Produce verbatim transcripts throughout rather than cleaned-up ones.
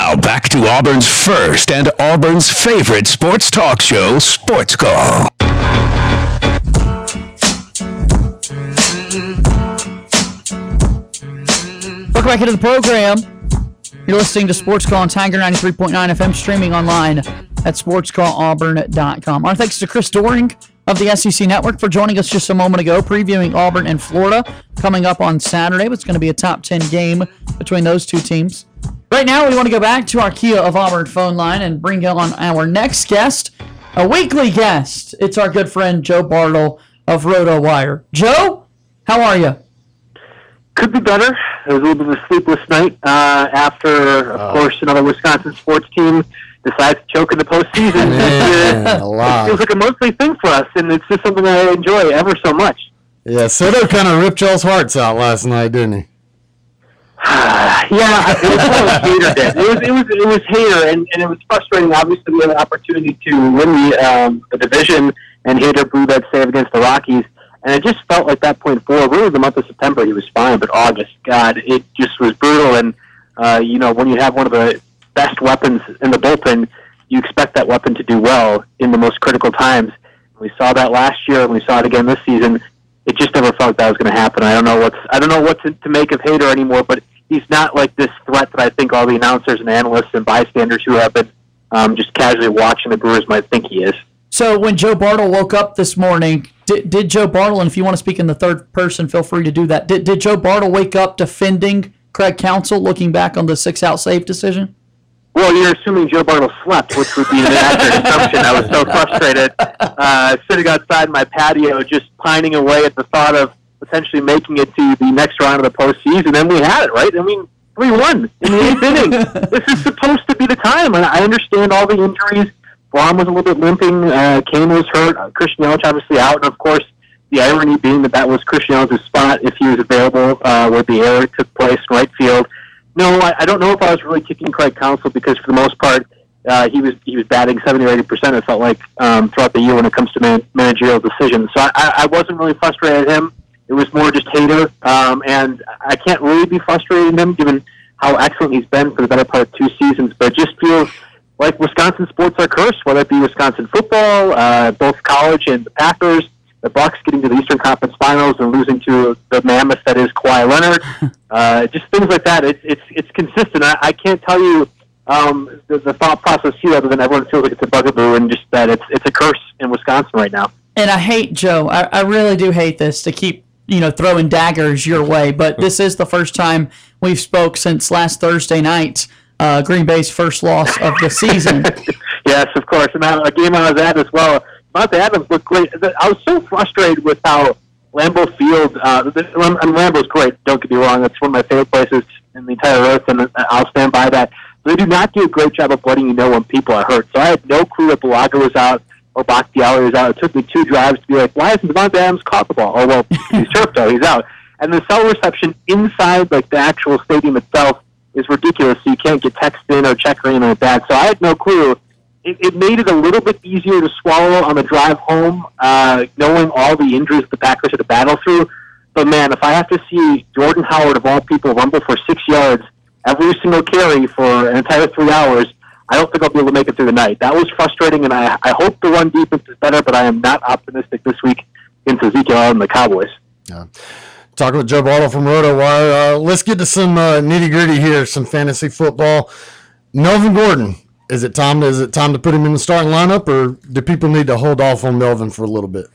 Now back to Auburn's first and Auburn's favorite sports talk show, Sports Call. Welcome back into the program. You're listening to Sports Call on Tiger ninety-three point nine F M, streaming online at sports call auburn dot com. Our thanks to Chris Doering of the S E C Network for joining us just a moment ago, previewing Auburn and Florida coming up on Saturday. It's going to be a top ten game between those two teams. Right now, we want to go back to our Kia of Auburn phone line and bring on our next guest, a weekly guest. It's our good friend Joe Bartle of RotoWire. Joe, how are you? Could be better. It was a little bit of a sleepless night uh, after, of uh, course, another Wisconsin sports team decides to choke in the postseason. Man, it, a lot. it feels like a monthly thing for us, and it's just something I enjoy ever so much. Yeah, Soto kind of ripped y'all's hearts out last night, didn't he? yeah, it was what Hader did. It was it was it was Hader, and, and it was frustrating. Obviously, we had an opportunity to win the um, the division, and Hader blew that save against the Rockies. And it just felt like that point forward, really the month of September, he was fine, but August, God, it just was brutal. And, uh, you know, when you have one of the best weapons in the bullpen, you expect that weapon to do well in the most critical times. We saw that last year, and we saw it again this season. It just never felt that was going to happen. I don't know what's I don't know what to, to make of Hader anymore, but he's not like this threat that I think all the announcers and analysts and bystanders who have been um, just casually watching the Brewers might think he is. So when Joe Bartle woke up this morning, did, did Joe Bartle, and if you want to speak in the third person, feel free to do that, did, did Joe Bartle wake up defending Craig Counsell, looking back on the six-out save decision? Well, you're assuming Joe Bartle slept, which would be an inaccurate assumption. I was so frustrated, uh, sitting outside my patio, just pining away at the thought of potentially making it to the next round of the postseason, and we had it, right? I mean, we won in the eighth inning. This is supposed to be the time, and I understand all the injuries. Braun was a little bit limping. Uh, Kane was hurt. Uh, Christian Yelich obviously out. And, of course, the irony being that that was Christian Yelich's spot if he was available uh, where the error took place in right field. No, I, I don't know if I was really kicking Craig Counsell because, for the most part, uh, he was he was batting seventy or eighty percent, it felt like, um, throughout the year when it comes to man- managerial decisions. So I, I wasn't really frustrated at him. It was more just Hader. Um, and I can't really be frustrated at him given how excellent he's been for the better part of two seasons. But it just feels like Wisconsin sports are cursed, whether it be Wisconsin football, uh, both college and the Packers, the Bucs getting to the Eastern Conference Finals and losing to the mammoth that is Kawhi Leonard, uh, just things like that. It's it's it's consistent. I, I can't tell you um, the, the thought process here other than everyone feels like it's a bugaboo and just that it's it's a curse in Wisconsin right now. And I hate, Joe, I, I really do hate this to keep you know throwing daggers your way, but this is the first time we've spoke since last Thursday night. Uh, Green Bay's first loss of the season. Yes, of course. And a game I was at as well. Monte Adams looked great. I was so frustrated with how Lambeau Field, uh, and Lambeau's great, don't get me wrong. That's one of my favorite places in the entire earth, and I'll stand by that. But they do not do a great job of letting you know when people are hurt. So I had no clue that Bulaga was out or Bakhtiari was out. It took me two drives to be like, why hasn't Devontae Adams caught the ball? Oh, well, he's hurt, though. He's out. And the cell reception inside like the actual stadium itself is ridiculous, so you can't get text in or check or anything like that. So I had no clue. It, it made it a little bit easier to swallow on the drive home, uh, knowing all the injuries the Packers had to battle through. But, man, if I have to see Jordan Howard, of all people, rumble for six yards every single carry for an entire three hours, I don't think I'll be able to make it through the night. That was frustrating, and I, I hope the run defense is better, but I am not optimistic this week against Ezekiel and the Cowboys. Yeah. Talking with Joe Bartle from RotoWire. Uh, let's get to some uh, nitty-gritty here, some fantasy football. Melvin Gordon, is it time to, is it time to put him in the starting lineup, or do people need to hold off on Melvin for a little bit?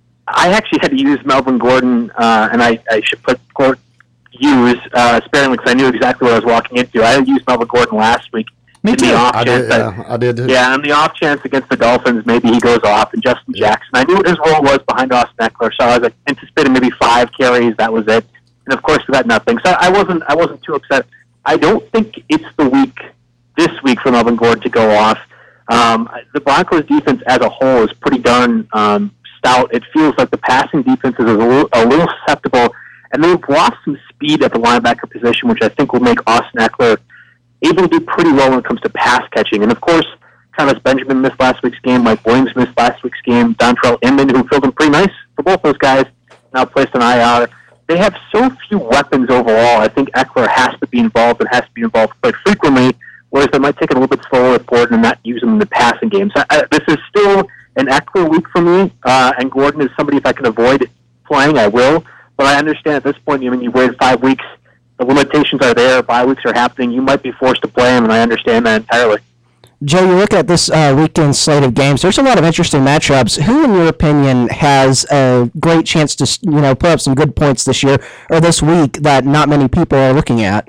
I actually had to use Melvin Gordon, uh, and I, I should put Gordon, use uh, sparingly because I knew exactly what I was walking into. I had used Melvin Gordon last week. Me too. I did, yeah, I did. Yeah, on the off chance against the Dolphins, maybe he goes off. And Justin yeah. Jackson, I knew what his role was behind Austin Eckler, so I was like, anticipating maybe five carries. That was it. And of course, we got nothing. So I wasn't, I wasn't too upset. I don't think it's the week this week for Melvin Gordon to go off. Um, the Broncos defense as a whole is pretty darn um, stout. It feels like the passing defense is a little, a little susceptible, and they've lost some speed at the linebacker position, which I think will make Austin Eckler able to do pretty well when it comes to pass catching. And, of course, Travis Benjamin missed last week's game. Mike Williams missed last week's game. Dontrell Inman, who filled in pretty nice for both those guys, now placed on I R. They have so few weapons overall. I think Eckler has to be involved and has to be involved quite frequently whereas they might take it a little bit slower with Gordon and not use him in the passing games. I, I, this is still an Eckler week for me, uh, and Gordon is somebody, if I can avoid playing, I will. But I understand at this point, I mean, you waited five weeks, the limitations are there, bye weeks are happening, you might be forced to play him, and I understand that entirely. Joe, you look at this uh, weekend slate of games. There's a lot of interesting matchups. Who, in your opinion, has a great chance to, you know, put up some good points this year or this week that not many people are looking at?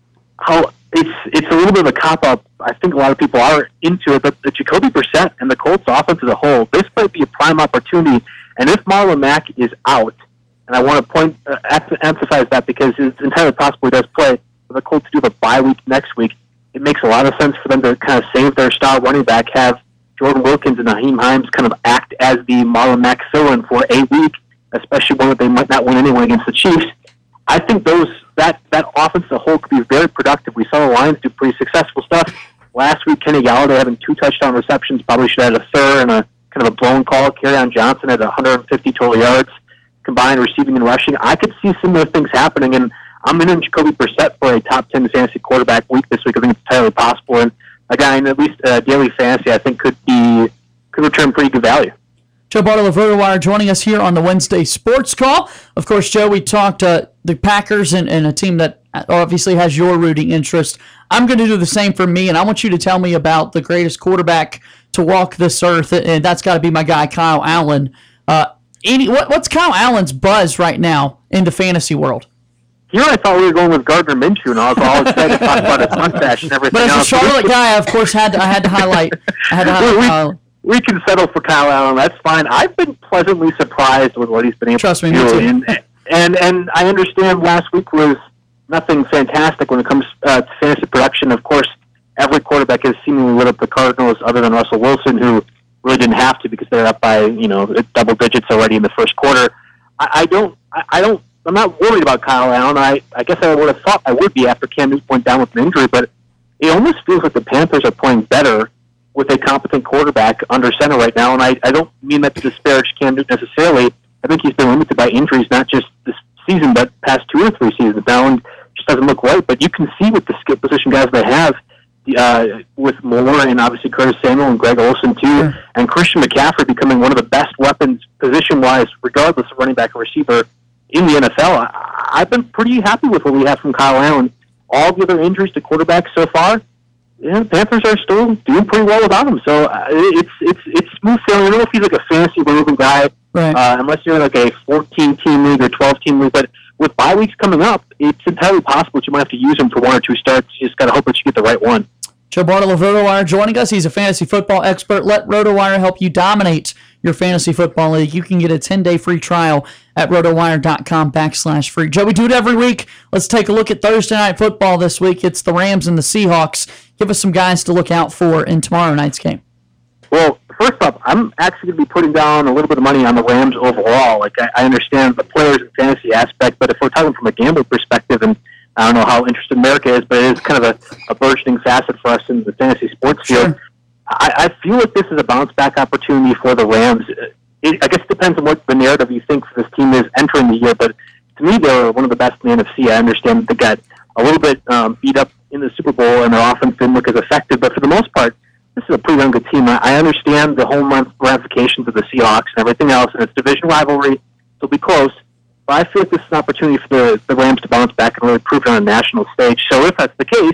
How it's it's a little bit of a cop up. I think a lot of people are into it, but the Jacoby Brissett and the Colts offense as a whole, this might be a prime opportunity. And if Marlon Mack is out, and I want to point uh, emphasize that because it's entirely possible he does play, but the Colts do have a bye week next week. It makes a lot of sense for them to kind of save their star running back, have Jordan Wilkins and Naheem Hines kind of act as the Marlon Mack fill-in for a week, especially one that they might not win anyway against the Chiefs. I think those that, that offense as a whole could be very productive. We saw the Lions do pretty successful stuff. Last week, Kenny Galladay having two touchdown receptions, probably should have had a third and a kind of a blown call. Kerryon Johnson had one hundred fifty total yards combined receiving and rushing. I could see similar things happening, and I'm in Jacoby Brissett for a top ten fantasy quarterback week this week. I think it's entirely possible, and a guy in at least uh, daily fantasy I think could be could return pretty good value. Joe Bartle of RotoWire joining us here on the Wednesday Sports Call. Of course, Joe, we talked uh, the Packers and, and a team that obviously has your rooting interest. I'm going to do the same for me, and I want you to tell me about the greatest quarterback to walk this earth, and that's got to be my guy, Kyle Allen. Uh, any, what, what's Kyle Allen's buzz right now in the fantasy world? Here I thought we were going with Gardner Minshew, and I was all excited to talk about his mustache and everything else. But as a else. Charlotte guy, I, of course, had to, I had to highlight. I had to highlight we, Kyle. We can settle for Kyle Allen. That's fine. I've been pleasantly surprised with what he's been able Trust to me, do. me too. And, and and I understand last week was nothing fantastic when it comes uh, to fantasy production. Of course, every quarterback has seemingly lit up the Cardinals, other than Russell Wilson, who really didn't have to because they're up by you know double digits already in the first quarter. I, I don't. I, I don't. I'm not worried about Kyle Allen. I, I guess I would have thought I would be after Cam Newton went down with an injury, but it almost feels like the Panthers are playing better with a competent quarterback under center right now, and I, I don't mean that to disparage Cam Newton necessarily. I think he's been limited by injuries, not just this season, but past two or three seasons now, and just doesn't look right. But you can see with the skill position guys they have, uh, with Moore and obviously Curtis Samuel and Greg Olsen too, Yeah. and Christian McCaffrey becoming one of the best weapons position-wise, regardless of running back or receiver, in the N F L. I, I've been pretty happy with what we have from Kyle Allen. All the other injuries to quarterbacks so far, yeah, the Panthers are still doing pretty well without him. So uh, it's it's it's smooth sailing. I don't know if he's like a fantasy relevant guy, Right. uh, unless you're in like a fourteen-team league or twelve-team league. But with bye weeks coming up, it's entirely possible that you might have to use him for one or two starts. You just got to hope that you get the right one. Joe Bartle of RotoWire joining us. He's a fantasy football expert. Let RotoWire help you dominate your fantasy football league. You can get a ten-day free trial at rotowire.com backslash free. Joe, we do it every week. Let's take a look at Thursday Night Football this week. It's the Rams and the Seahawks. Give us some guys to look out for in tomorrow night's game. Well, first up, I'm actually going to be putting down a little bit of money on the Rams overall. Like I, I understand the players and fantasy aspect, but if we're talking from a gambling perspective, and I don't know how interested America is, but it is kind of a, a burgeoning facet for us in the fantasy sports field. Sure. I, I feel like this is a bounce-back opportunity for the Rams. It, I guess it depends on what the narrative you think this team is entering the year, but to me, they're one of the best in the N F C. I understand that they got a little bit um, beat up in the Super Bowl, and their offense didn't look as effective, but for the most part, this is a pretty darn good team. I, I understand the home run ramifications of the Seahawks and everything else, and it's division rivalry. It'll be close, but I feel like this is an opportunity for the, the Rams to bounce back and really prove it on a national stage. So if that's the case,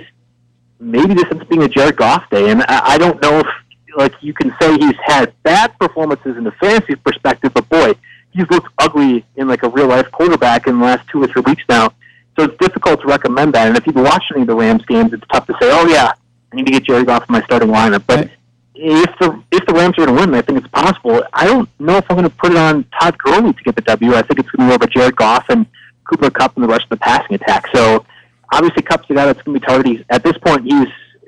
maybe this ends up being a Jared Goff day, and I, I don't know if like you can say he's had bad performances in the fantasy perspective, but boy, he's looked ugly in like a real life quarterback in the last two or three weeks now. So it's difficult to recommend that. And if you've watched any of the Rams games, it's tough to say, oh yeah, I need to get Jared Goff in my starting lineup. But Right. if the if the Rams are going to win, I think it's possible. I don't know if I'm going to put it on Todd Gurley to get the W. I think it's going to be over Jared Goff and Cooper Kupp and the rest of the passing attack. So obviously Kupp's the guy that's going to be targeted. At this point, he's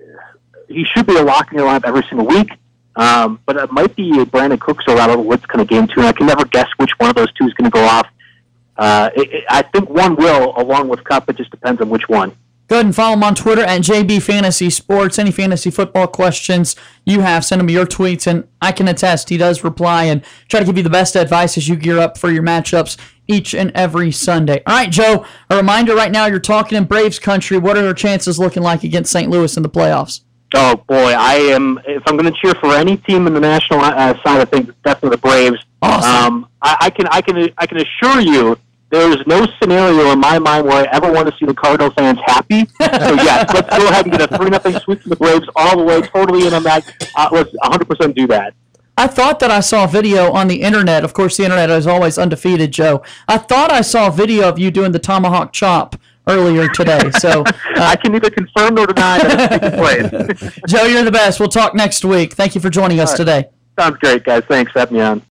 he should be a lock in your lineup every single week. Um, but it might be a Brandon Cooks or Robert Woods kind of game too, and I can never guess which one of those two is going to go off. Uh, it, it, I think one will, along with Kupp. It just depends on which one. Go ahead and follow him on Twitter at J B Fantasy Sports. Any fantasy football questions you have, send him your tweets, and I can attest he does reply and try to give you the best advice as you gear up for your matchups each and every Sunday. All right, Joe, a reminder right now, you're talking in Braves country. What are their chances looking like against Saint Louis in the playoffs? Oh boy, I am. If I'm going to cheer for any team in the national uh, side of things, it's definitely the Braves. Awesome. Um, I, I can, I can, I can assure you, there is no scenario in my mind where I ever want to see the Cardinal fans happy. So yes, let's go ahead and get a three nothing sweep from the Braves all the way, totally in on that. Uh, let's one hundred percent do that. I thought that I saw a video on the internet. Of course, the internet is always undefeated, Joe. I thought I saw a video of you doing the tomahawk chop earlier today. So uh, I can neither confirm nor deny that it's taking place. Joe, you're the best. We'll talk next week. Thank you for joining us All right. today. Sounds great, guys. Thanks for having me on.